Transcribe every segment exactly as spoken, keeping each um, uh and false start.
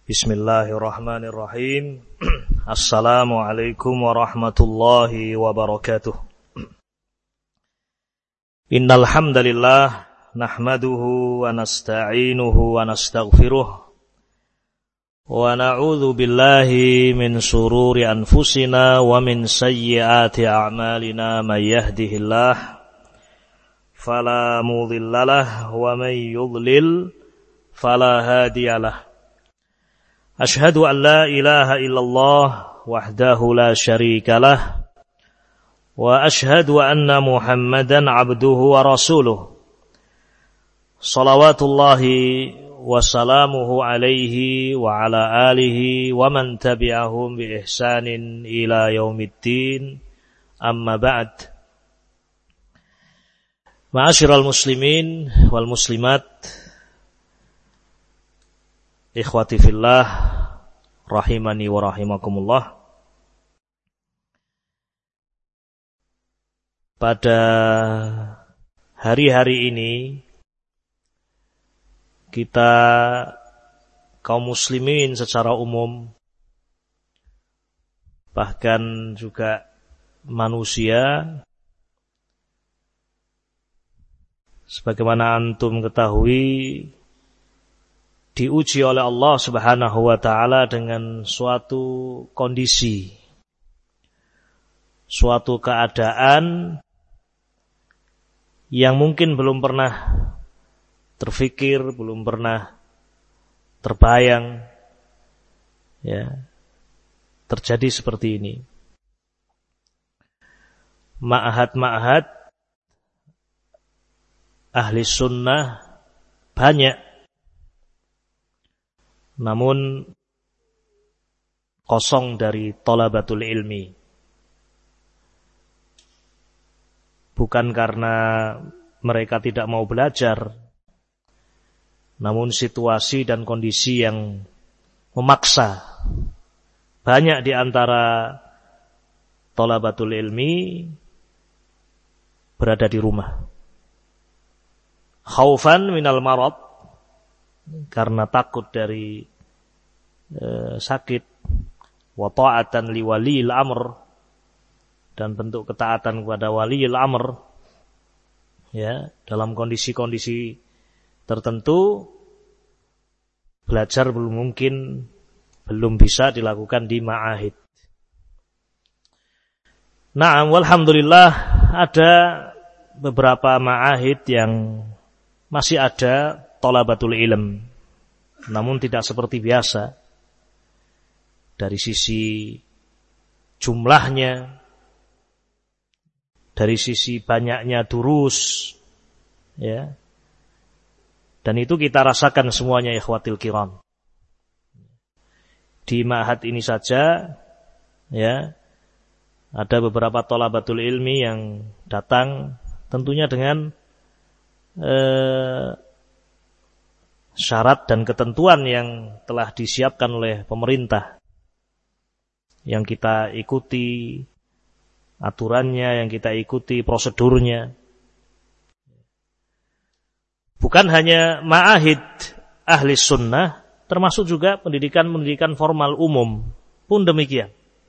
Bismillahirrahmanirrahim. Assalamualaikum warahmatullahi wabarakatuh. Innal hamdalillah nahmaduhu wa nasta'inuhu wa nastaghfiruh wa na'udzu billahi min shururi anfusina wa min sayyiati a'malina may yahdihillah fala mudhillalah wa may yudlil fala hadiyalah. Ashhadu an la ilaha illallah wahdahu la syarika lah wa ashhadu anna Muhammadan abduhu wa rasuluh. Salawatullahi wa salamuhu alaihi wa ala alihi wa man tabi'ahum bi ihsanin ila yaumiddin. Amma ba'd. Ma'asyiral muslimin wal muslimat, ikhwati fillah, rahimani wa rahimakumullah. Pada hari-hari ini kita kaum muslimin secara umum, bahkan juga manusia, sebagaimana antum ketahui, diuji oleh Allah Subhanahu wa ta'ala dengan suatu kondisi, suatu keadaan yang mungkin belum pernah terfikir, belum pernah terbayang, ya, terjadi seperti ini. Ma'had-ma'had ahli sunnah banyak, namun kosong dari thalabatul ilmi. Bukan karena mereka tidak mau belajar, namun situasi dan kondisi yang memaksa banyak di antara thalabatul ilmi berada di rumah. Khaufan minal marad, karena takut dari e, sakit, wa ta'atan li waliyil amr, dan bentuk ketaatan kepada waliyil amr, ya, dalam kondisi-kondisi tertentu belajar belum mungkin, belum bisa dilakukan di ma'ahid. Na'am, walhamdulillah ada beberapa ma'ahid yang masih ada thalabatul ilm, namun tidak seperti biasa dari sisi jumlahnya, dari sisi banyaknya durus, ya. Dan itu kita rasakan semuanya, ikhwatil kiram. Di ma'had ini saja, ya, ada beberapa thalabatul ilmi yang datang tentunya dengan eh, syarat dan ketentuan yang telah disiapkan oleh pemerintah, yang kita ikuti aturannya, yang kita ikuti prosedurnya. Bukan hanya ma'ahid ahli sunnah, termasuk juga pendidikan-pendidikan formal umum pun demikian.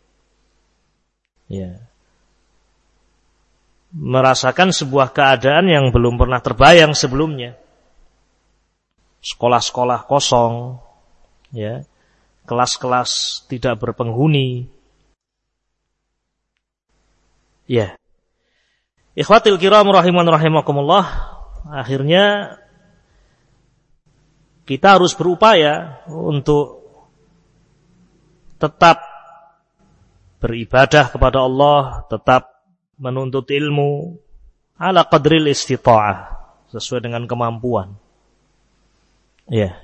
Ya. Merasakan sebuah keadaan yang belum pernah terbayang sebelumnya. Sekolah-sekolah kosong, ya, kelas-kelas tidak berpenghuni, ya. Ikhwatil kiram rahiman rahimakumullah, akhirnya kita harus berupaya untuk tetap beribadah kepada Allah, tetap menuntut ilmu ala qadril istita'ah, sesuai dengan kemampuan. Ya.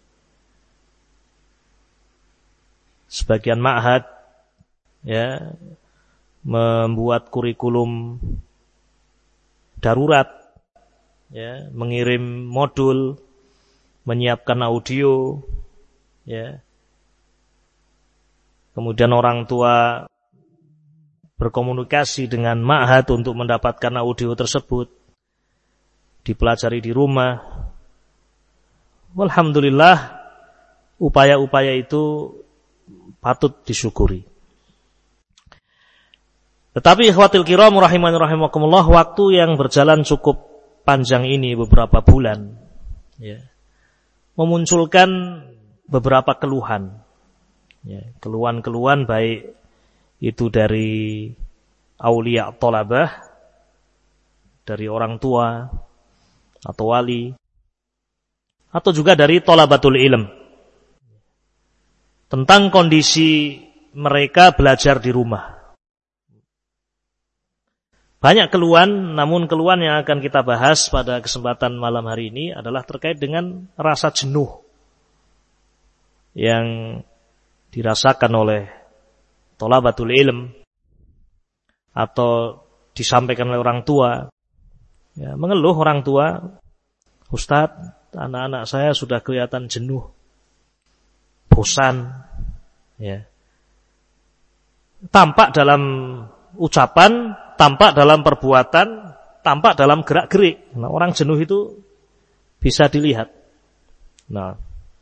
Sebagian ma'had, ya, membuat kurikulum darurat, ya, mengirim modul, menyiapkan audio, ya. Kemudian orang tua berkomunikasi dengan ma'had untuk mendapatkan audio tersebut, dipelajari di rumah. Walhamdulillah, upaya-upaya itu patut disyukuri. Tetapi ikhwatil kiram rahimani rahimakumullah, waktu yang berjalan cukup panjang ini, beberapa bulan, ya, memunculkan beberapa keluhan, ya, keluhan-keluhan baik itu dari aulia tolabah, dari orang tua atau wali, atau juga dari tolabatul ilm, tentang kondisi mereka belajar di rumah. Banyak keluhan, namun keluhan yang akan kita bahas pada kesempatan malam hari ini adalah terkait dengan rasa jenuh yang dirasakan oleh thalabatul ilm atau disampaikan oleh orang tua. Ya, mengeluh orang tua, Ustadz, anak-anak saya sudah kelihatan jenuh, bosan, ya. Tampak dalam ucapan, tampak dalam perbuatan, tampak dalam gerak-gerik. Nah, orang jenuh itu bisa dilihat. Nah,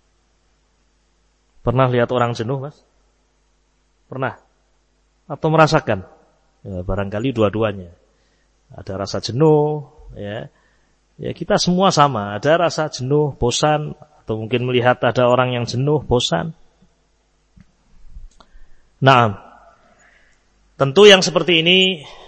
pernah lihat orang jenuh, Mas? Pernah? Atau merasakan? Ya, barangkali dua-duanya. Ada rasa jenuh, ya. Ya, kita semua sama. Ada rasa jenuh, bosan, atau mungkin melihat ada orang yang jenuh, bosan. Nah, tentu yang seperti ini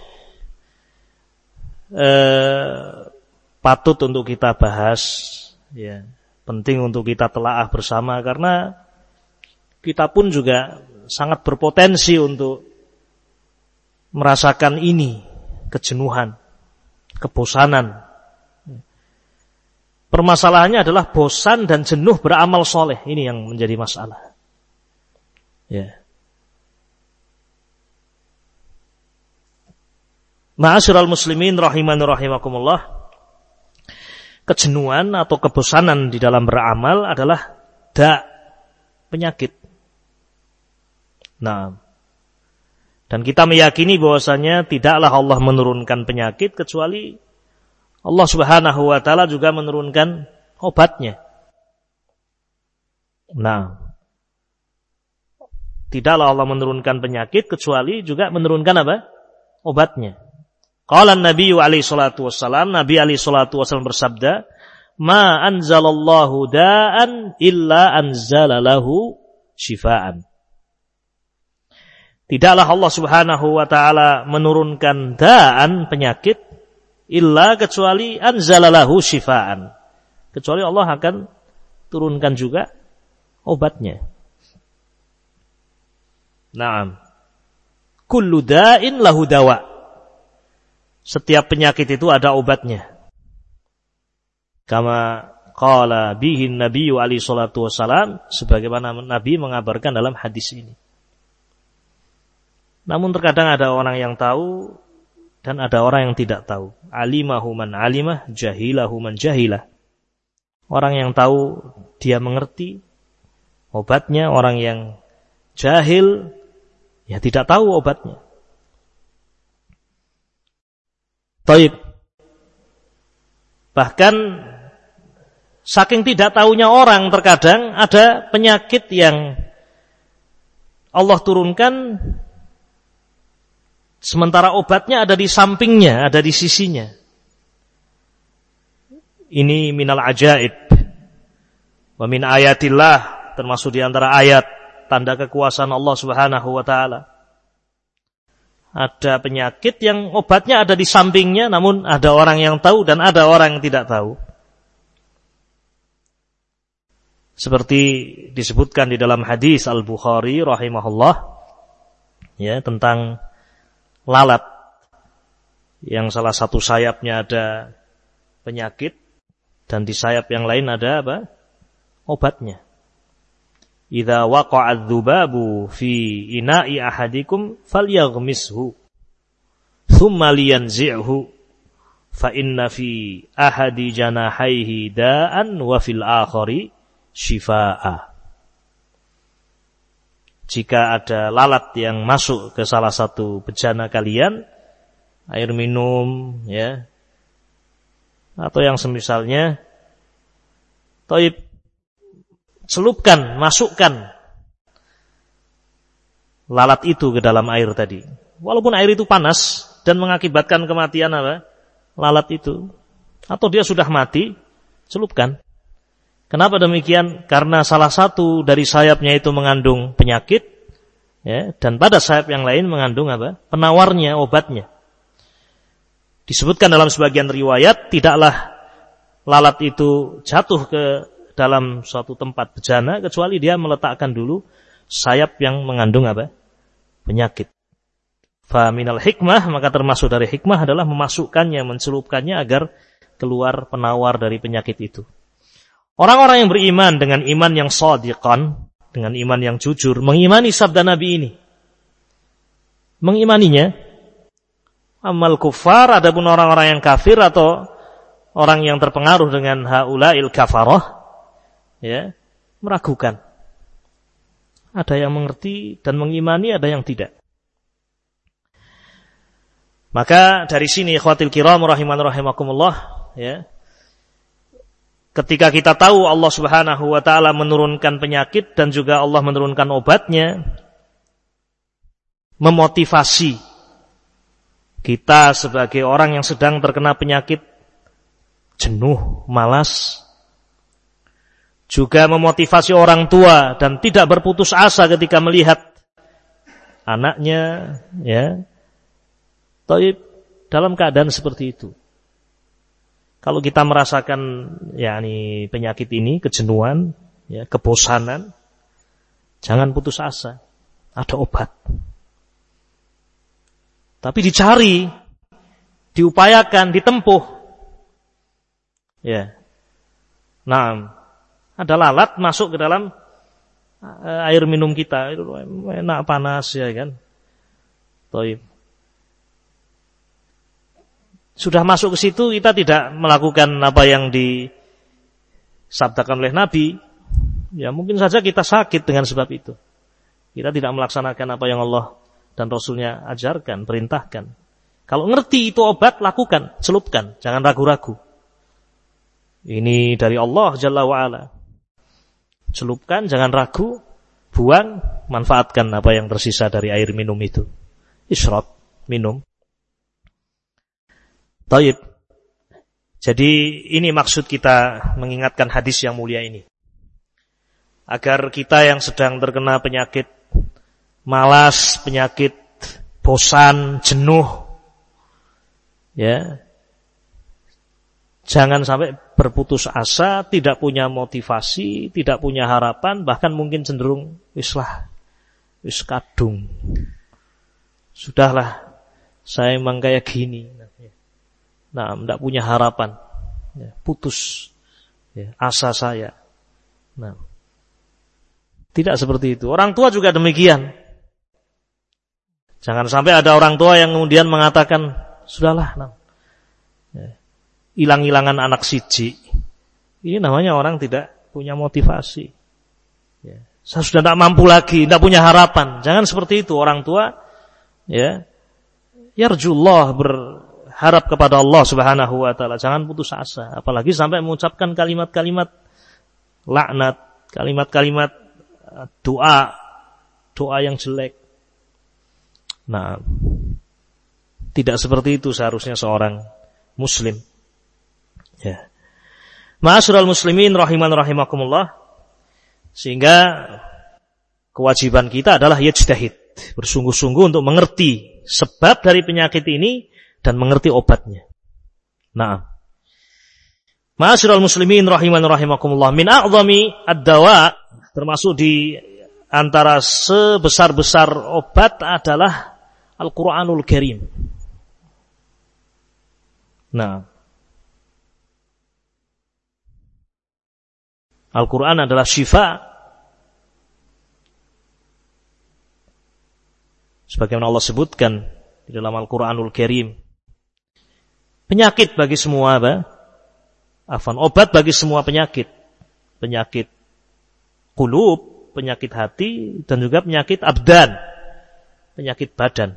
Eh, patut untuk kita bahas, ya, penting untuk kita telaah bersama, karena kita pun juga sangat berpotensi untuk merasakan ini, kejenuhan, kebosanan. Permasalahannya adalah bosan dan jenuh beramal soleh, ini yang menjadi masalah, ya. Ma'asyiral muslimin rahimani rahimakumullah, kejenuhan atau kebosanan di dalam beramal adalah da, penyakit. Nah, dan kita meyakini bahwasanya tidaklah Allah menurunkan penyakit kecuali Allah Subhanahu wa taala juga menurunkan obatnya. Nah, tidaklah Allah menurunkan penyakit kecuali juga menurunkan apa? Obatnya. Qala Nabi alaihi salatu wassalam, Nabi alaihi salatu wassalam bersabda, "Ma anzalallahu da'an illa anzalalahu syifaan." Tidaklah Allah Subhanahu wa taala menurunkan da'an, penyakit, illa kecuali anzalalahu syifaan. Kecuali Allah akan turunkan juga obatnya. Naam. Kullu da'in lahu dawa. Setiap penyakit itu ada obatnya. Kama qala bihi Nabiyyu alaihi salatu wassalam, sebagaimana Nabi mengabarkan dalam hadis ini. Namun terkadang ada orang yang tahu dan ada orang yang tidak tahu. Alimahu man alimah, jahilahu man jahilah. Orang yang tahu dia mengerti obatnya, orang yang jahil ya tidak tahu obatnya. Taib. Bahkan saking tidak tahunya orang, terkadang ada penyakit yang Allah turunkan sementara obatnya ada di sampingnya, ada di sisinya. Ini minal ajaib. Wa min ayatillah, termasuk di antara ayat tanda kekuasaan Allah Subhanahu wa taala. Ada penyakit yang obatnya ada di sampingnya, namun ada orang yang tahu dan ada orang yang tidak tahu. Seperti disebutkan di dalam hadis Al-Bukhari rahimahullah, ya, tentang lalat yang salah satu sayapnya ada penyakit dan di sayap yang lain ada apa? Obatnya. Idza waqa'a adz-dzubabu fi ina'i ahadikum falyaghmishu thumma liyanzi'hu fa inna fi ahadi janahaihi da'an wa fil akhari shifaa'a. Jika ada lalat yang masuk ke salah satu bejana kalian, air minum, ya, atau yang semisalnya, taib, celupkan, masukkan lalat itu ke dalam air tadi. Walaupun air itu panas dan mengakibatkan kematian apa? Lalat itu. Atau dia sudah mati, celupkan. Kenapa demikian? Karena salah satu dari sayapnya itu mengandung penyakit, ya, dan pada sayap yang lain mengandung apa? Penawarnya, obatnya. Disebutkan dalam sebagian riwayat, tidaklah lalat itu jatuh ke dalam suatu tempat bejana, kecuali dia meletakkan dulu sayap yang mengandung apa? Penyakit. Fa minal hikmah, maka termasuk dari hikmah adalah memasukkannya, mencelupkannya agar keluar penawar dari penyakit itu. Orang-orang yang beriman dengan iman yang shadiqan, dengan iman yang jujur, mengimani sabda Nabi ini. Mengimaninya. Amal kufar, adapun orang-orang yang kafir atau orang yang terpengaruh dengan haula'il kafarah, ya, meragukan. Ada yang mengerti dan mengimani, ada yang tidak. Maka dari sini ikhwatil kiram rahiman rahimakumullah, ya. Ketika kita tahu Allah Subhanahu wa taala menurunkan penyakit dan juga Allah menurunkan obatnya, memotivasi kita sebagai orang yang sedang terkena penyakit jenuh, malas, juga memotivasi orang tua dan tidak berputus asa ketika melihat anaknya, ya, taib dalam keadaan seperti itu. Kalau kita merasakan yakni penyakit ini, kejenuhan, ya, kebosanan, jangan putus asa. Ada obat. Tapi dicari, diupayakan, ditempuh. Ya. Nah, ada lalat masuk ke dalam air minum kita, enak panas ya kan. Taib. Sudah masuk ke situ, kita tidak melakukan apa yang disabdakan oleh Nabi. Ya, mungkin saja kita sakit dengan sebab itu. Kita tidak melaksanakan apa yang Allah dan Rasulnya ajarkan, perintahkan. Kalau ngerti itu obat, lakukan, celupkan, jangan ragu-ragu. Ini dari Allah Jalla wa'ala. Celupkan, jangan ragu, buang, manfaatkan apa yang tersisa dari air minum itu. Isyrab, minum. Taib. Jadi ini maksud kita mengingatkan hadis yang mulia ini. Agar kita yang sedang terkena penyakit malas, penyakit bosan, jenuh, ya, jangan sampai berputus asa, tidak punya motivasi, tidak punya harapan, bahkan mungkin cenderung wislah, wis kadung, sudahlah, saya emang kayak gini, nah, tidak punya harapan, ya, putus, ya, asa saya, nah, tidak seperti itu. Orang tua juga demikian. Jangan sampai ada orang tua yang kemudian mengatakan, sudahlah, nah, ya, hilang-hilangan anak siji. Ini namanya orang tidak punya motivasi. Ya, saya sudah tidak mampu lagi, tidak punya harapan. Jangan seperti itu. Orang tua, ya, yarjullah, berharap kepada Allah Subhanahu wa taala. Jangan putus asa, apalagi sampai mengucapkan kalimat-kalimat laknat, kalimat-kalimat doa, doa yang jelek. Nah, tidak seperti itu seharusnya seorang muslim. Ya. Ma'asyiral muslimin rahiman rahimakumullah. Sehingga kewajiban kita adalah yajtahid, bersungguh-sungguh untuk mengerti sebab dari penyakit ini dan mengerti obatnya. Nah, ma'asyiral muslimin rahiman rahimakumullah, min a'zami ad-dawa, termasuk di antara sebesar-besar obat adalah Al-Quranul Karim. Nah, Al-Quran adalah syifa. Sebagaimana Allah sebutkan di dalam Al-Quranul Karim. Penyakit bagi semua apa? Afan, obat bagi semua penyakit. Penyakit qulub, penyakit hati, dan juga penyakit abdan, penyakit badan.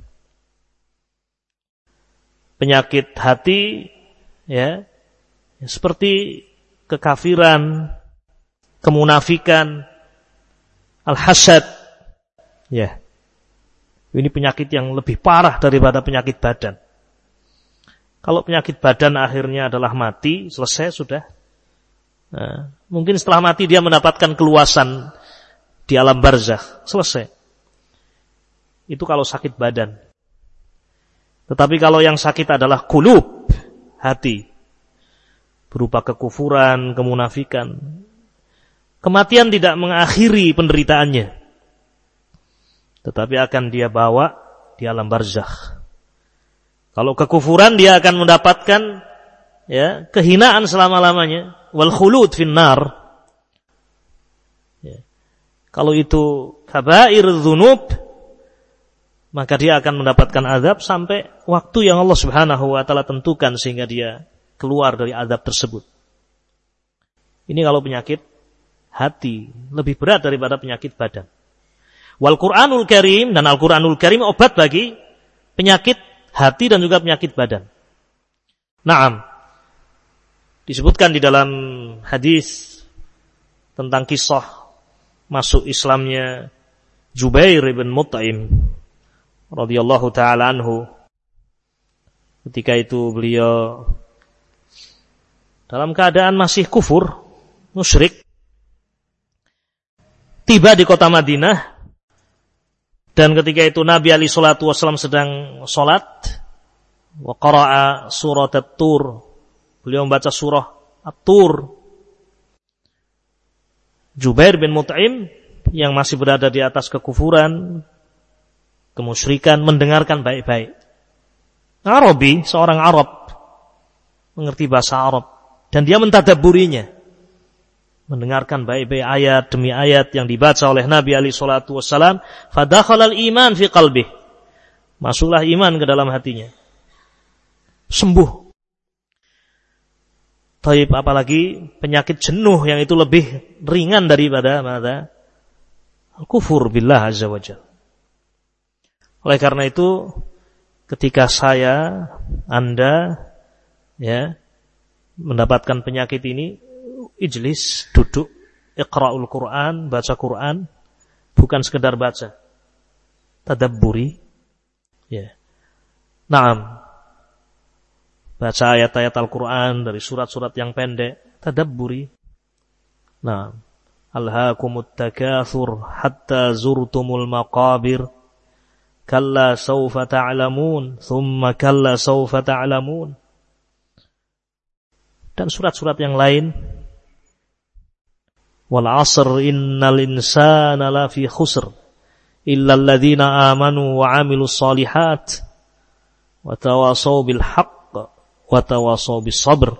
Penyakit hati, ya, seperti kekafiran, kemunafikan, al-hasad. Ya. Ini penyakit yang lebih parah daripada penyakit badan. Kalau penyakit badan akhirnya adalah mati, selesai sudah. Nah, mungkin setelah mati dia mendapatkan keluasan di alam barzakh, selesai. Itu kalau sakit badan. Tetapi kalau yang sakit adalah qulub, hati, berupa kekufuran, kemunafikan, kematian tidak mengakhiri penderitaannya, tetapi akan dia bawa di alam barzakh. Kalau kekufuran dia akan mendapatkan ya kehinaan selama-lamanya, wal khulud finnar. Ya. Kalau itu kabair dzunub, maka dia akan mendapatkan azab sampai waktu yang Allah Subhanahu wa taala tentukan sehingga dia keluar dari azab tersebut. Ini kalau penyakit hati, lebih berat daripada penyakit badan. Wal Qur'anul Karim, dan Al-Qur'anul Karim obat bagi penyakit hati dan juga penyakit badan. Naam. Disebutkan di dalam hadis tentang kisah masuk Islamnya Jubair bin Mut'im radhiyallahu taala anhu. Ketika itu beliau dalam keadaan masih kufur, musyrik, tiba di kota Madinah, dan ketika itu Nabi alaihi salatu wasallam sedang salat, wa qara'a surat At-Tur, beliau membaca surah At-Tur. Jubair bin Mut'im yang masih berada di atas kekufuran, kemusyrikan, mendengarkan baik-baik. Arabi, seorang Arab, mengerti bahasa Arab, dan dia mentadabburinya, mendengarkan baik-baik ayat demi ayat yang dibaca oleh Nabi alaihi salatu wassalam. Fadakhalal iman fi qalbih, masuklah iman ke dalam hatinya, sembuh. Taib, apalagi penyakit jenuh yang itu lebih ringan daripada mana? Kufur billah azza wajalla. Oleh karena itu, ketika saya, Anda, ya, mendapatkan penyakit ini, ijlis, duduk, iqra'ul Quran, baca Quran, bukan sekedar baca, tadabburi, ya. Naam, baca ayat-ayat Al-Quran dari surat-surat yang pendek, tadabburi. Naam, alhaakumut takatsur hatta zurtumul maqabir, kalla sawfa ta'lamun, thumma kalla sawfa ta'lamun. Dan surat-surat yang lain, wal 'asr innal insana lafi khusr illa alladhina amanu wa 'amilus shalihat wa tawasaw bil haqq wa tawasaw bis sabr.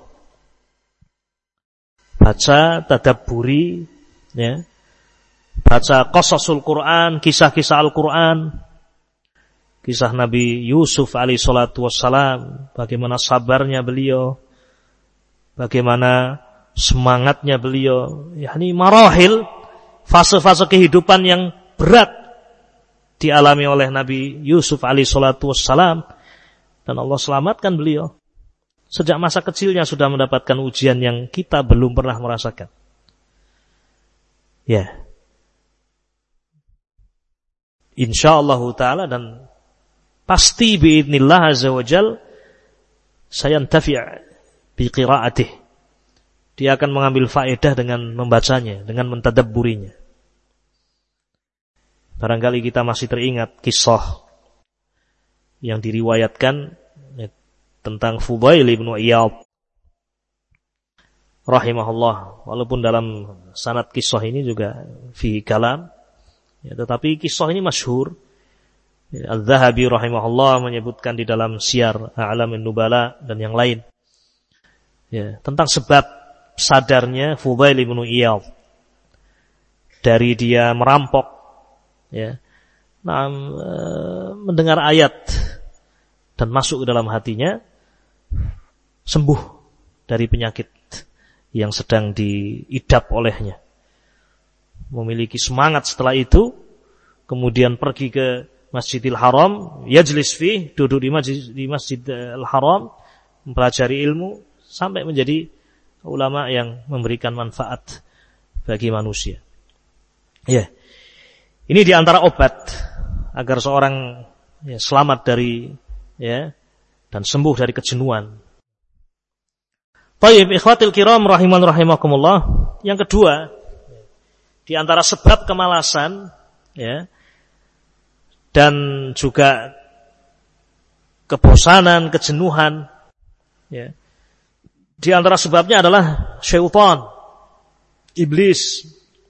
Baca, tadabburi, ya. Baca qasasul Quran, kisah-kisah Al-Quran, kisah Nabi Yusuf alaihi salatu wassalam, bagaimana sabarnya beliau, bagaimana semangatnya beliau, yakni marahil, fase-fase kehidupan yang berat dialami oleh Nabi Yusuf alaihi salatu wassalam, dan Allah selamatkan beliau. Sejak masa kecilnya sudah mendapatkan ujian yang kita belum pernah merasakan. Ya. Insyaallah ta'ala, dan pasti biidznillah azza wajal sayantafi' bi qira'atih. Dia akan mengambil faedah dengan membacanya, dengan mentadabburinya. Barangkali kita masih teringat kisah yang diriwayatkan ya, tentang Fudail bin Iyad rahimahullah. Walaupun dalam sanad kisah ini juga fi kalam, ya, tetapi kisah ini masyhur. Ya, Al-Zahabi rahimahullah menyebutkan di dalam Siyar A'lamun Nubala dan yang lain, ya, tentang sebab sadarnya Fudail bin Iyad dari dia merampok, ya, nah, e, mendengar ayat dan masuk ke dalam hatinya, sembuh dari penyakit yang sedang diidap olehnya, memiliki semangat setelah itu, kemudian pergi ke Masjidil Haram, yajlis fi, duduk di masjid, di Masjidil Haram, mempelajari ilmu sampai menjadi ulama yang memberikan manfaat bagi manusia. Ya. Ini di antara obat agar seorang ya, selamat dari ya dan sembuh dari kejenuhan. Baik, ikhwatil kiram rahiman rahimakumullah. Yang kedua, di antara sebab kemalasan ya dan juga kebosanan, kejenuhan ya. Di antara sebabnya adalah syaitan, iblis.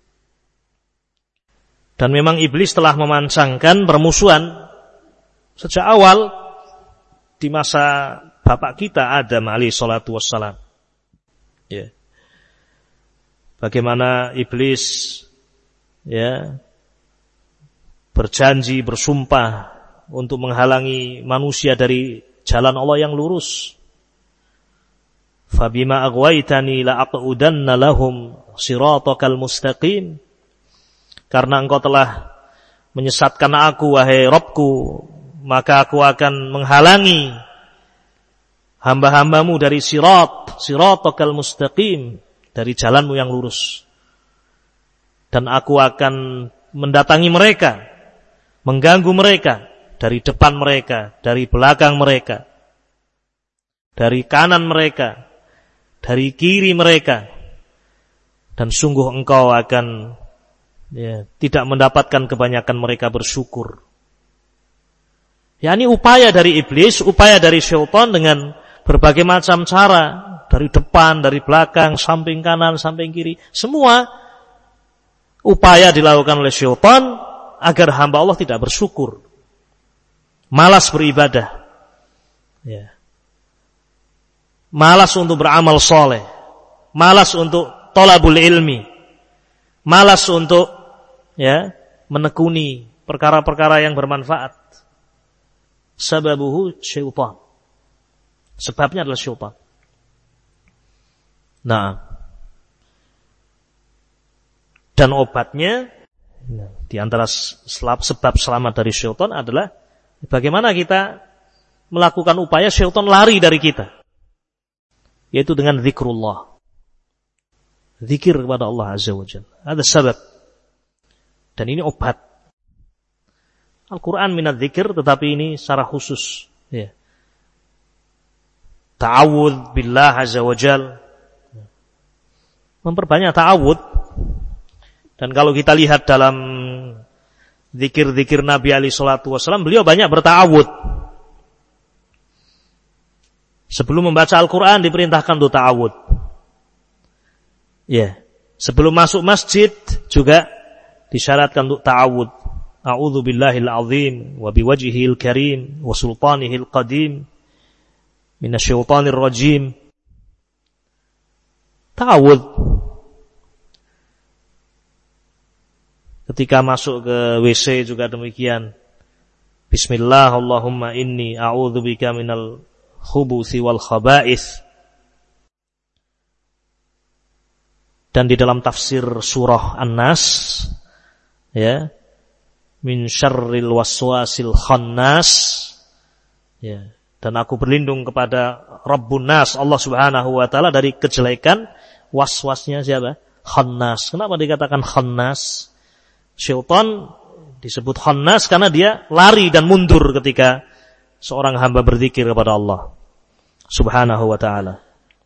Dan memang iblis telah memancangkan permusuhan sejak awal di masa bapak kita Adam alaihi salatu wassalam. Ya. Bagaimana iblis ya berjanji, bersumpah untuk menghalangi manusia dari jalan Allah yang lurus. Fabima aghwaytani la'aqudanna lahum siratakal mustaqim. Karena engkau telah menyesatkan aku wahai Rabbku, maka aku akan menghalangi hamba-hambamu dari sirat, siratakal mustaqim, dari jalanmu yang lurus. Dan aku akan mendatangi mereka, mengganggu mereka dari depan mereka, dari belakang mereka, dari kanan mereka, dari kiri mereka, dan sungguh engkau akan ya, tidak mendapatkan kebanyakan mereka bersyukur. Ya, ini upaya dari iblis, upaya dari syaitan dengan berbagai macam cara, dari depan, dari belakang, samping kanan, samping kiri, semua upaya dilakukan oleh syaitan agar hamba Allah tidak bersyukur, malas beribadah, ya. Malas untuk beramal soleh, malas untuk tolabul ilmi, malas untuk ya menekuni perkara-perkara yang bermanfaat. Sababuhu syaitan. Sebabnya adalah syaitan. Nah, dan obatnya di antara sebab selamat dari syaitan adalah bagaimana kita melakukan upaya syaitan lari dari kita. Yaitu dengan zikrullah. Zikir kepada Allah Azza wa Jalla. Ada sebab. Dan ini obat. Al-Quran minat zikir, tetapi ini secara khusus. Ya. Ta'awudz billah Azza wa Jalla. Memperbanyak ta'awudz. Dan kalau kita lihat dalam zikir-zikir Nabi alaihi salatu wassalam, beliau banyak berta'awudz. Sebelum membaca Al-Quran diperintahkan untuk ta'awudz. Ya. Sebelum masuk masjid juga disyaratkan untuk ta'awudz. A'udzu billahil azim wa biwajhihil karim wa sultanihil qadim minasyaitonir rajim. Ta'awudz. Ketika masuk ke W C juga demikian. Bismillah Allahumma inni a'udzubika minal khubuthi wal khaba'ith. Dan di dalam tafsir surah An-Nas ya, min syarril waswasil khannas ya, dan aku berlindung kepada Rabbun Nas, Allah Subhanahu wa taala, dari kejelekan waswasnya siapa? Khannas. Kenapa dikatakan khannas? Syaitan disebut khannas karena dia lari dan mundur ketika seorang hamba berzikir kepada Allah Subhanahu wa ta'ala.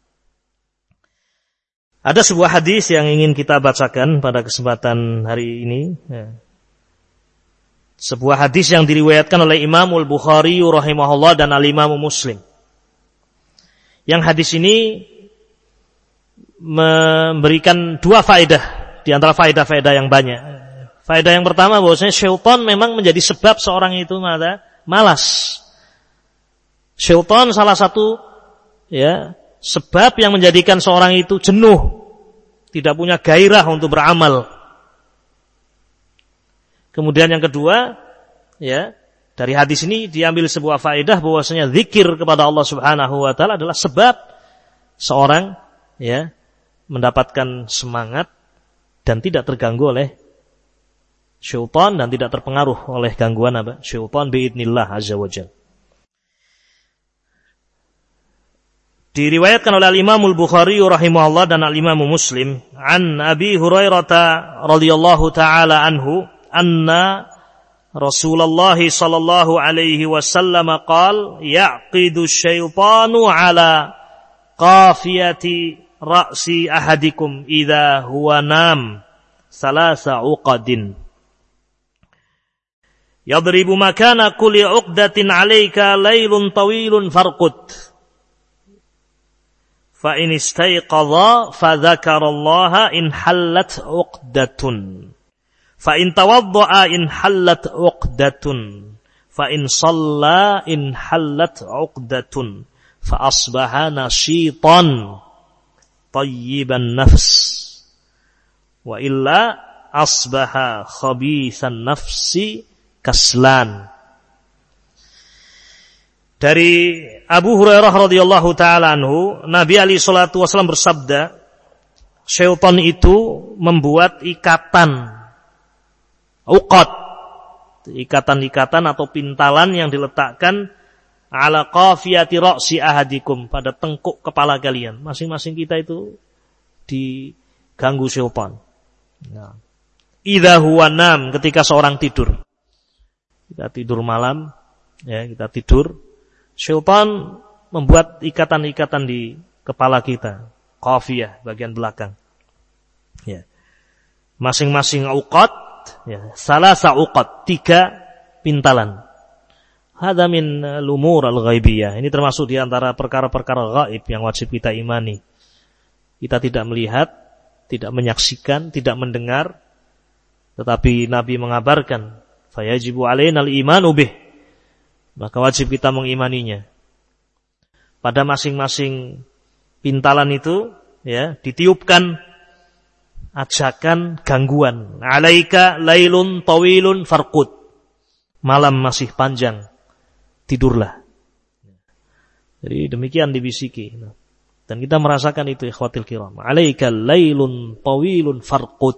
Ada sebuah hadis yang ingin kita bacakan pada kesempatan hari ini. Ya. Sebuah hadis yang diriwayatkan oleh Imam Al-Bukhari rahimahullah dan Al-Imam Muslim. Yang hadis ini memberikan dua faedah di antara faedah-faedah yang banyak. Faedah yang pertama bahwasanya syaitan memang menjadi sebab seorang itu malas. Syaitan salah satu ya sebab yang menjadikan seorang itu jenuh, tidak punya gairah untuk beramal. Kemudian yang kedua, ya, dari hadis ini diambil sebuah faedah bahwasanya zikir kepada Allah Subhanahu wa taala adalah sebab seorang ya mendapatkan semangat dan tidak terganggu oleh syaitan dan tidak terpengaruh oleh gangguan apa? Syaitan biidznillah azza wajalla. Diriwayatkan oleh Al-Imam Al-Bukhari rahimahullah dan Al-Imam Muslim an Abi Hurairah radhiyallahu taala anhu anna Rasulullah sallallahu alaihi wasallam qala yaqidu syaitanu ala qafiyati ra'si ahadikum idza huwa nam salasa uqadin yadribu makana kulli uqdatin alayka laylun tawilun farqut fa in istayqadha fa dzakarallaha in hallat uqdatun fa in tawadda'a in hallat uqdatun fa in shalla in hallat uqdatun fa asbaha nashitan tayyiban nafs wa illa asbaha khabithan nafsi kaslan. Dari Abu Hurairah radhiyallahu taala anhu, Nabi alaihi salatu wasallam bersabda, syaitan itu membuat ikatan uqad, ikatan-ikatan atau pintalan yang diletakkan ala qafiyati ra'si ahadikum, pada tengkuk kepala kalian. Masing-masing kita itu diganggu syaitan. Nah, idza huwa nam, ketika seorang tidur. Kita tidur malam, ya, kita tidur, syaitan membuat ikatan-ikatan di kepala kita, qafiyah bagian belakang. Ya. Masing-masing uqad, ya, salasa uqad, tiga pintalan. Hadza min al-umur al-ghaibiyah. Ini termasuk di antara perkara-perkara gaib yang wajib kita imani. Kita tidak melihat, tidak menyaksikan, tidak mendengar, tetapi Nabi mengabarkan, fayajibu alaina al-imanu bih. Maka wajib kita mengimaninya. Pada masing-masing pintalan itu, ya, ditiupkan ajakan gangguan. Alaika lailun tawilun farqud. Malam masih panjang, tidurlah. Jadi demikian dibisiki. Dan kita merasakan itu, ikhwatil kiram. Alaika lailun tawilun farqud.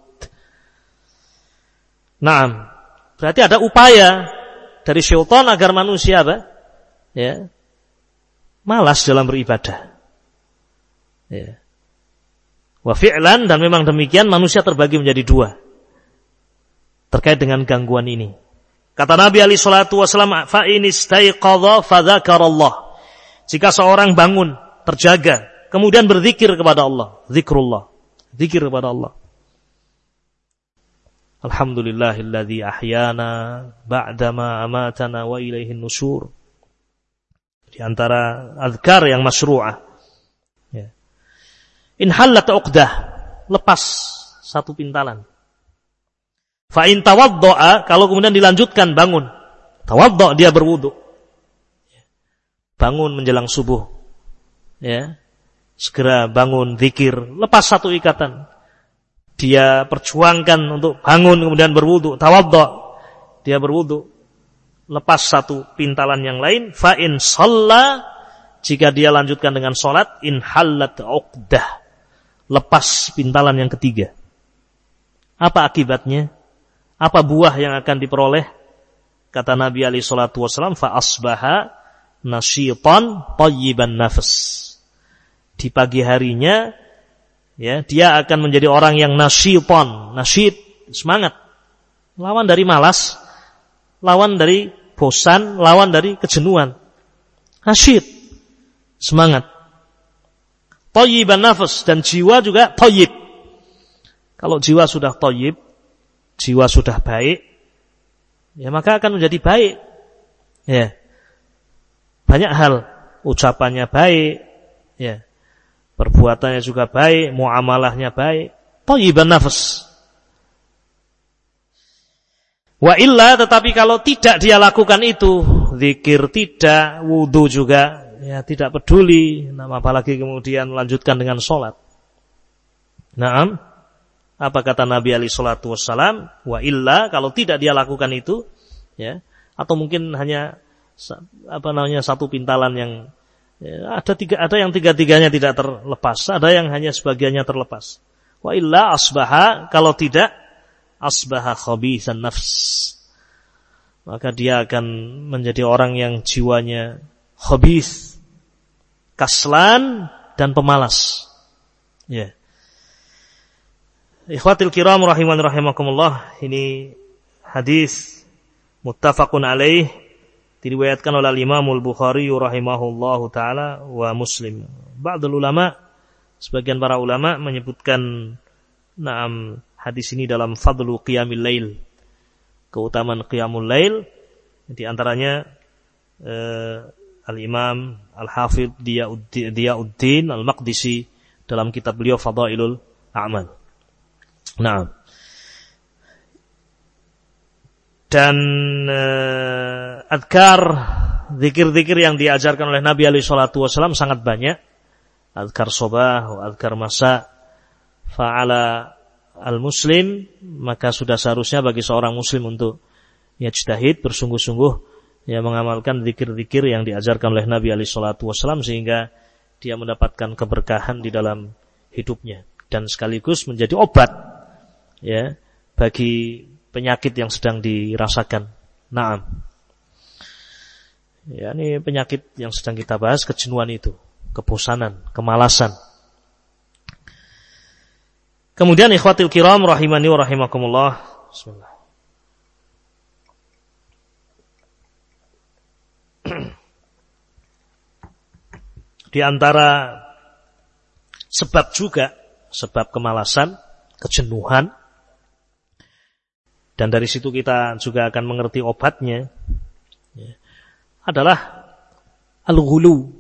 Naam. Berarti ada upaya dari syaitan agar manusia apa? Ya, malas dalam beribadah. Ya. Wa fi'lan, dan memang demikian, manusia terbagi menjadi dua terkait dengan gangguan ini. Kata Nabi alaihi salatu wasallam, fa in istayqadha fa dzakarallah. Jika seorang bangun, terjaga, kemudian berzikir kepada Allah, zikrullah, zikir kepada Allah. Alhamdulillahilladzi ahyana ba'dama amatana wa ilaihin nusyur. Di antara azkar yang masyru'ah. Ya. In hallat uqdah, lepas satu pintalan. Fa in tawadda'a, kalau kemudian dilanjutkan bangun. Tawadda', dia berwudu. Bangun menjelang subuh. Ya. Segera bangun, zikir, lepas satu ikatan. Dia perjuangkan untuk bangun kemudian berwudu, tawadda, dia berwudu, lepas satu pintalan yang lain. Fa in shalla, jika dia lanjutkan dengan salat, in hallat uqdah, lepas pintalan yang ketiga. Apa akibatnya? Apa buah yang akan diperoleh? Kata Nabi alaihi salatu wasallam, fa asbaha nasyitan tayyiban nafs. Di pagi harinya, ya, dia akan menjadi orang yang nasyitan, nasyid, semangat. Lawan dari malas, lawan dari bosan, lawan dari kejenuhan. Nasyid, semangat. Thayyiban nafs, dan jiwa juga thayyib. Kalau jiwa sudah thayyib, jiwa sudah baik, ya maka akan menjadi baik. Ya. Banyak hal, ucapannya baik, ya. Perbuatannya juga baik, muamalahnya baik. Thayyiban nafs. Wa illa, tetapi kalau tidak dia lakukan itu, zikir tidak, wudu juga, ya tidak peduli, nah, apalagi kemudian melanjutkan dengan sholat. Naam, apa kata Nabi alaihi salatu wassalam? Wa illa, kalau tidak dia lakukan itu, ya, atau mungkin hanya apa namanya satu pintalan yang ya, ada tiga, ada yang tiga-tiganya tidak terlepas, ada yang hanya sebagiannya terlepas. Wa illa asbaha, kalau tidak, asbaha khabithan nafs, maka dia akan menjadi orang yang jiwanya khabith, kaslan dan pemalas. Ya. Ikhwatil kiram rahiman rahimakumullah, ini hadis muttafaqun alaih, diriwayatkan oleh Imam Al-Bukhari rahimahullahu taala wa Muslim. Ba'dul ulama, sebagian para ulama menyebutkan na'am hadis ini dalam fadlu qiyamil lail, keutamaan qiyamul lail. Di antaranya eh, Al-Imam Al-Hafidh Diyauddin Al-Maqdisi dalam kitab beliau Fadailul A'mal. Nah, dan uh, adkar, zikir-zikir yang diajarkan oleh Nabi alaihi salatu wasallam sangat banyak. Adkar sobah, adkar masa. Fa'ala al-muslim, maka sudah seharusnya bagi seorang muslim untuk yajtahid, bersungguh-sungguh ya mengamalkan zikir-zikir yang diajarkan oleh Nabi alaihi salatu wasallam, sehingga dia mendapatkan keberkahan di dalam hidupnya dan sekaligus menjadi obat ya bagi penyakit yang sedang dirasakan. Naam. Ya, ini penyakit yang sedang kita bahas, kejenuhan itu, kebosanan, kemalasan. Kemudian ikhwatil kiram rahimani wa rahimakumullah. Bismillah. Di antara sebab juga, sebab kemalasan, kejenuhan, dan dari situ kita juga akan mengerti obatnya, ya, adalah al-ghulu.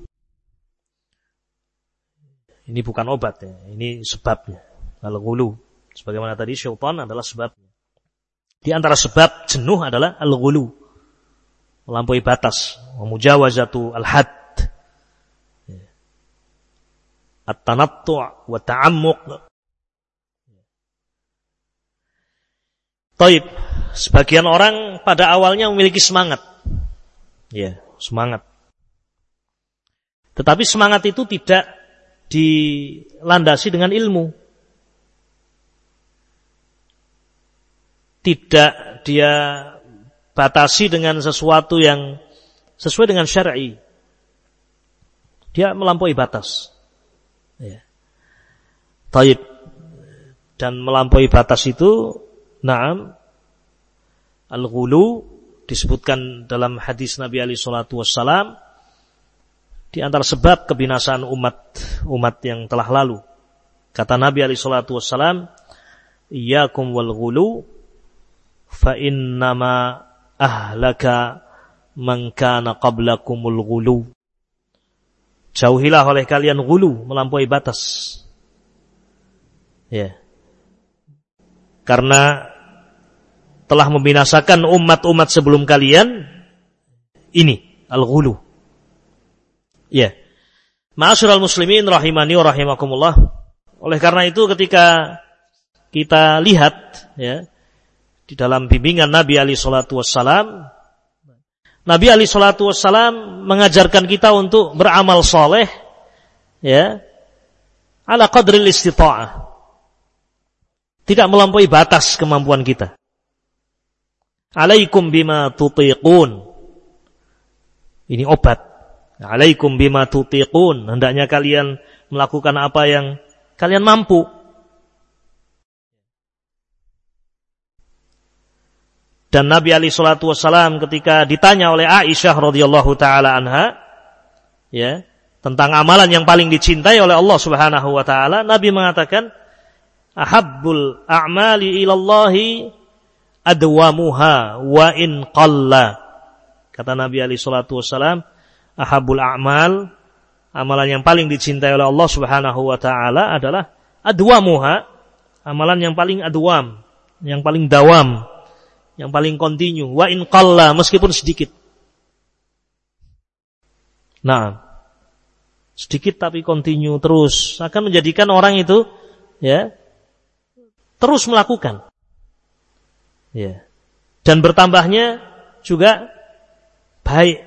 Ini bukan obat ya, ini sebabnya. Al-ghulu, sebagaimana tadi syaitan adalah sebabnya. Di antara sebab jenuh adalah al-ghulu, melampaui batas, mujawazatu al-had, at-tanattu' wa ta'ammuq. Taib, sebagian orang pada awalnya memiliki semangat. Ya, semangat. Tetapi semangat itu tidak dilandasi dengan ilmu. Tidak dia batasi dengan sesuatu yang sesuai dengan syar'i. Dia melampaui batas. Ya. Taib. Dan melampaui batas itu, na'am, al-ghulu disebutkan dalam hadis Nabi alaihi salatu wassalam di antara sebab kebinasaan umat umat yang telah lalu. Kata Nabi alaihi salatu wassalam, iyyakum wal ghulu fa innama ahlaka man kana qablakumul ghulu. Jauhilah oleh kalian ghulu, melampaui batas. Ya. Karena telah membinasakan umat-umat sebelum kalian ini al-ghulu. Ya. Ma'asyiral muslimin rahimani wa rahimakumullah. Oleh karena itu ketika kita lihat ya di dalam bimbingan Nabi alaihi salatu wassalam, Nabi alaihi salatu wassalam mengajarkan kita untuk beramal saleh ya ala qadril istita'ah. Tidak melampaui batas kemampuan kita. Alaikum bima tutiqun. Ini obat. Alaikum bima tutiqun. Hendaknya kalian melakukan apa yang kalian mampu. Dan Nabi alaihi salatu wassalam ketika ditanya oleh Aisyah radhiyallahu taala anha ya, tentang amalan yang paling dicintai oleh Allah Subhanahu wa taala, Nabi mengatakan, ahabbul a'mali ilallahi adwamuha wa in qalla. Kata Nabi alaihi salatu wassalam, ahabbul a'mal, amalan yang paling dicintai oleh Allah Subhanahu wa taala adalah adwamuha, amalan yang paling adwam, yang paling dawam, yang paling kontinu, wa in qalla, meskipun sedikit. Nah, sedikit tapi kontinu terus akan menjadikan orang itu ya terus melakukan. Ya. Dan bertambahnya juga baik.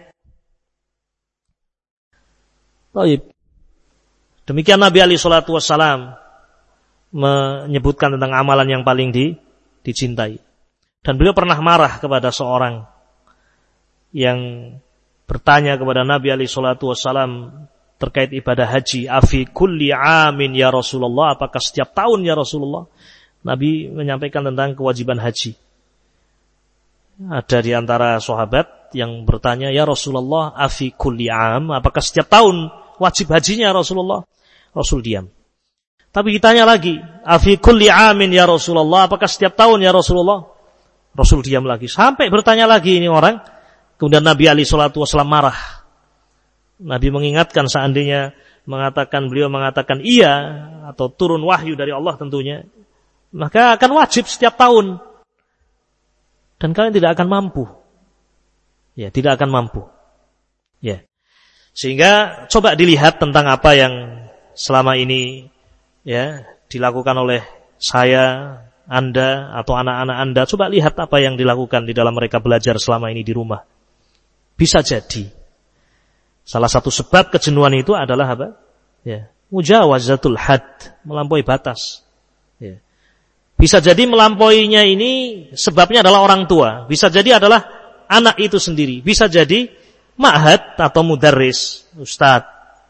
Baik. Demikian Nabi alaihi salatu wassalam menyebutkan tentang amalan yang paling di, dicintai. Dan beliau pernah marah kepada seorang yang bertanya kepada Nabi alaihi salatu wassalam terkait ibadah haji, afi kulli amin ya Rasulullah, apakah setiap tahun ya Rasulullah? Nabi menyampaikan tentang kewajiban haji. Ada di antara sahabat yang bertanya, ya Rasulullah, afi kulli am, apakah setiap tahun wajib hajinya Rasulullah? Rasul diam. Tapi ditanya lagi, afi kulli amin ya Rasulullah, apakah setiap tahun ya Rasulullah? Rasul diam lagi. Sampai bertanya lagi ini orang. Kemudian Nabi alaihi salatu wasallam marah. Nabi mengingatkan seandainya mengatakan beliau mengatakan iya atau turun wahyu dari Allah tentunya, maka akan wajib setiap tahun. Dan kalian tidak akan mampu. Ya, tidak akan mampu. Ya. Sehingga coba dilihat tentang apa yang selama ini ya dilakukan oleh saya, Anda atau anak-anak Anda. Coba lihat apa yang dilakukan di dalam mereka belajar selama ini di rumah. Bisa jadi salah satu sebab kejenuhan itu adalah apa? Ya, mujawazatul had, melampaui batas. Ya. Bisa jadi melampauinya ini sebabnya adalah orang tua. Bisa jadi adalah anak itu sendiri. Bisa jadi ma'had atau mudarris, ustadz,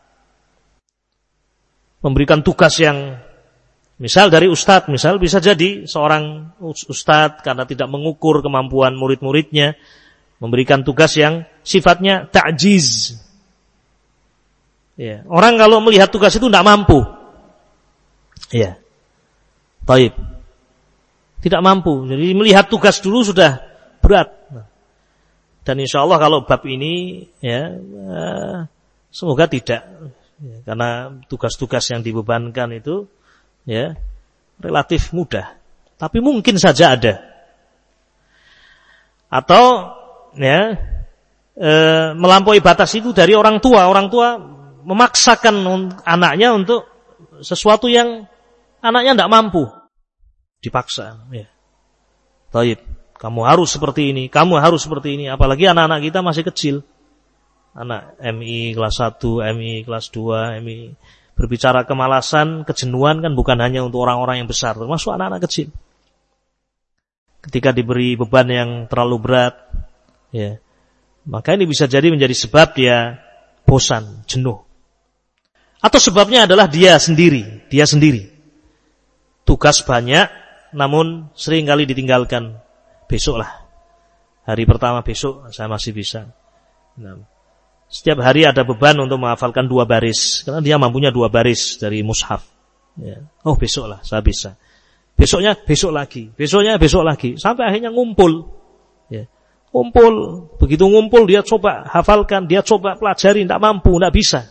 memberikan tugas yang, misal dari ustadz, misal bisa jadi seorang ustadz karena tidak mengukur kemampuan murid-muridnya, memberikan tugas yang sifatnya ta'jiz. Ya. Orang kalau melihat tugas itu tidak mampu. Ya. Taib. Tidak mampu. Jadi melihat tugas dulu sudah berat. Dan insya Allah kalau bab ini ya eh, semoga tidak. Ya, karena tugas-tugas yang dibebankan itu ya relatif mudah. Tapi mungkin saja ada. Atau ya eh, melampaui batas itu dari orang tua. Orang tua memaksakan anaknya untuk sesuatu yang anaknya tidak mampu. Dipaksa, ya. Taib, kamu harus seperti ini, kamu harus seperti ini. Apalagi anak-anak kita masih kecil. Anak M I kelas satu, M I kelas dua, M I. Berbicara kemalasan, kejenuhan kan bukan hanya untuk orang-orang yang besar, termasuk anak-anak kecil. Ketika diberi beban yang terlalu berat, ya, maka ini bisa jadi menjadi sebab dia bosan, jenuh. Atau sebabnya adalah dia sendiri, dia sendiri. Tugas banyak, namun sering kali ditinggalkan. Besoklah, hari pertama besok saya masih bisa. Nah, setiap hari ada beban untuk menghafalkan dua baris, karena dia mampunya dua baris dari mushaf. Ya. Oh besoklah saya bisa. Besoknya besok lagi, besoknya besok lagi, sampai akhirnya ngumpul. Ya. Ngumpul, begitu ngumpul dia coba hafalkan, dia coba pelajari, tidak mampu, tidak bisa.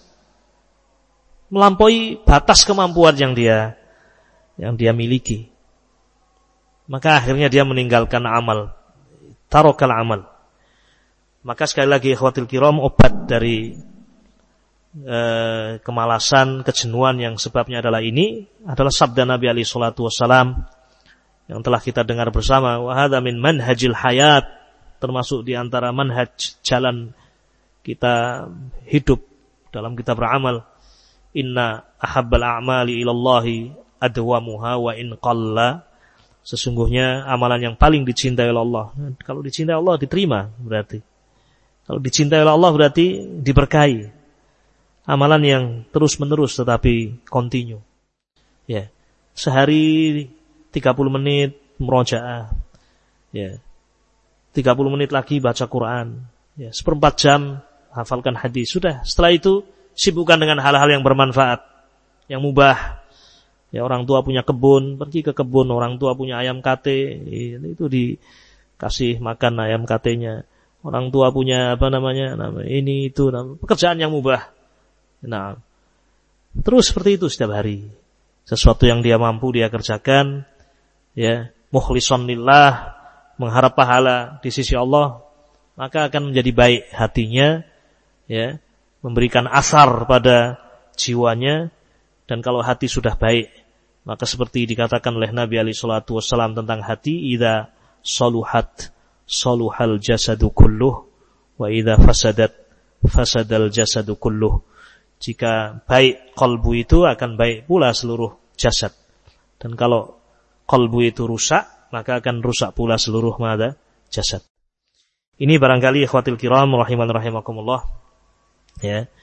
Melampaui batas kemampuan yang dia yang dia miliki. Maka akhirnya dia meninggalkan amal. Tarokal amal. Maka sekali lagi ikhwatul kiram, obat dari eh, kemalasan, kejenuhan yang sebabnya adalah ini adalah sabda Nabi alaihi salatu wassalam yang telah kita dengar bersama, wa hadza min manhajil hayat, termasuk di antara manhaj jalan kita hidup dalam kita beramal. Inna ahabbal a'mali ilallahi adwamuha wa in qalla. Sesungguhnya amalan yang paling dicintai oleh Allah. Kalau dicintai Allah diterima berarti. Kalau dicintai oleh Allah berarti diberkahi. Amalan yang terus-menerus tetapi continue. Ya. Sehari tiga puluh menit murojaah. Ya. tiga puluh menit lagi baca Quran. Ya, seperempat jam hafalkan hadis. Sudah, setelah itu sibukkan dengan hal-hal yang bermanfaat, yang mubah. Ya, orang tua punya kebun, pergi ke kebun. Orang tua punya ayam kate, itu dikasih makan ayam katenya. Orang tua punya apa namanya, nama ini itu, nama, pekerjaan yang mubah. Nah, terus seperti itu setiap hari. Sesuatu yang dia mampu dia kerjakan, ya, mukhlishan lillah, mengharap pahala di sisi Allah, maka akan menjadi baik hatinya, ya, memberikan asar pada jiwanya. Dan kalau hati sudah baik, maka seperti dikatakan oleh Nabi alaihi salatu wassalam tentang hati, idza saluhat saluhal jasadu kulluh wa idza fasadat fasadal jasadu kulluh. Jika baik qalbu itu akan baik pula seluruh jasad. Dan kalau qalbu itu rusak, maka akan rusak pula seluruh mada jasad. Ini barangkali ikhwatil kiram rahiman rahimakumullah, ya,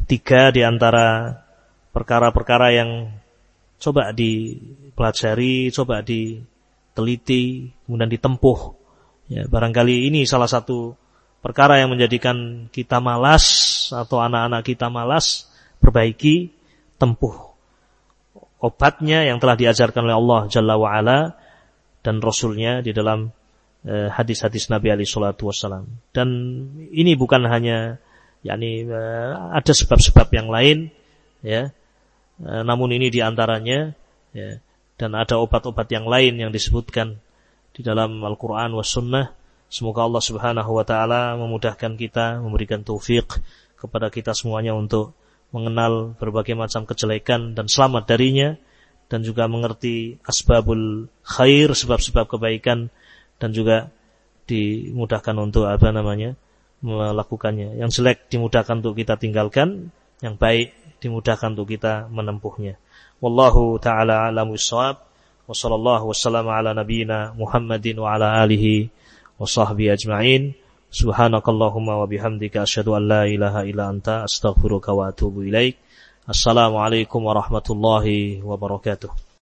tiga di antara perkara-perkara yang coba dipelajari, coba diteliti, kemudian ditempuh. Ya, barangkali ini salah satu perkara yang menjadikan kita malas atau anak-anak kita malas, perbaiki, tempuh obatnya yang telah diajarkan oleh Allah Jalla wa'ala dan Rasulnya di dalam eh, hadis-hadis Nabi alaihi salatu wassalam. Dan ini bukan hanya yakni eh, ada sebab-sebab yang lain, ya, eh, namun ini diantaranya, ya, dan ada obat-obat yang lain yang disebutkan di dalam Al-Quran was Sunnah. Semoga Allah Subhanahu wa ta'ala memudahkan kita, memberikan taufik kepada kita semuanya untuk mengenal berbagai macam kejelekan dan selamat darinya, dan juga mengerti asbabul khair, sebab-sebab kebaikan, dan juga dimudahkan untuk apa namanya melakukannya. Yang jelek dimudahkan untuk kita tinggalkan, yang baik dimudahkan untuk kita menempuhnya. Wallahu ta'ala a'lamu bissawab. Wa sallallahu wasallam ala nabiyyina Muhammadin wa ala alihi wa sahbihi ajma'in. Subhanakallahumma wa bihamdika asyhadu an la ilaha illa anta astaghfiruka wa atubu ilaik. Assalamualaikum warahmatullahi wabarakatuh.